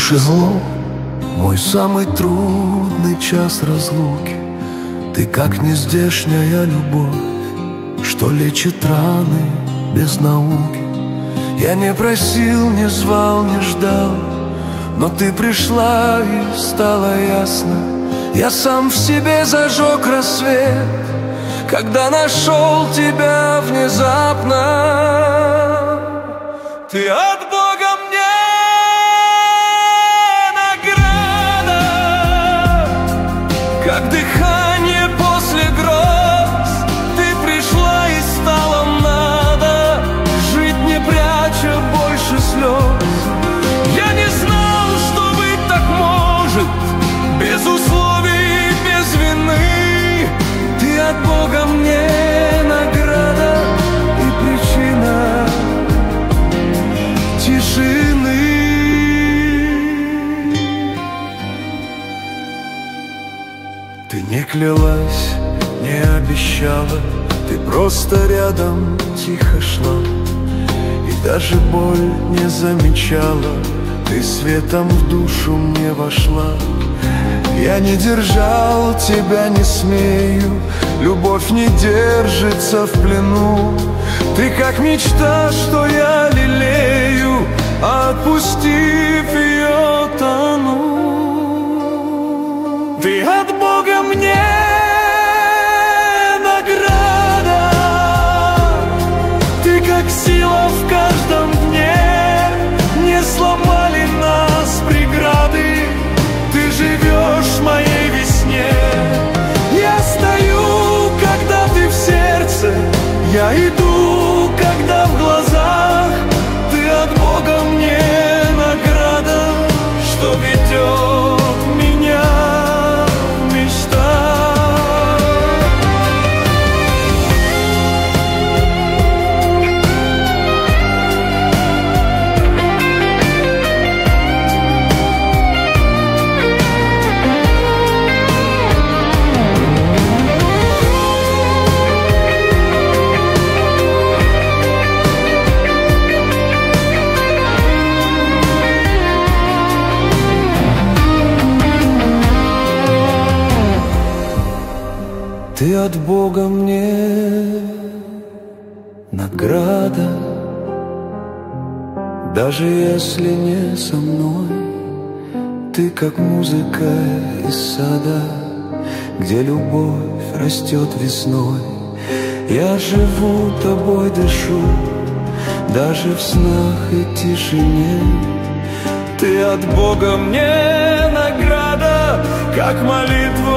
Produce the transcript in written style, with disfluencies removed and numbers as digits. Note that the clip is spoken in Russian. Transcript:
Тишину, мой самый трудный час разлуки. Ты как нездешняя любовь, что лечит раны без науки. Я не просил, не звал, не ждал, но ты пришла и стало ясно. Я сам в себе зажег рассвет, когда нашел тебя внезапно. Ты от Бога мне награда, как дыхание после гроз. Ты пришла и стало надо жить, не пряча больше слез. Я не знал, что быть так может, без условий, без вины. Ты от Бога мне награда и причина тишины. Ты не клялась, не обещала, ты просто рядом тихо шла, и даже боль не замечала. Ты светом в душу мне вошла. Я не держал тебя, не смею, любовь не держится в плену. Ты как мечта, что я лелею, а отпустив ее, тону. Ты от Бога мне награда, ты как сила в каждом дне. Не сломали нас преграды, ты живешь в моей весне. Я стою, когда ты в сердце, я иду, когда в глазах. Ты от Бога мне награда, что ведет меня в мечтах. Ты от Бога мне награда, даже если не со мной. Ты как музыка из сада, где любовь растет весной. Я живу, тобой дышу, даже в снах и тишине. Ты от Бога мне награда, как молитва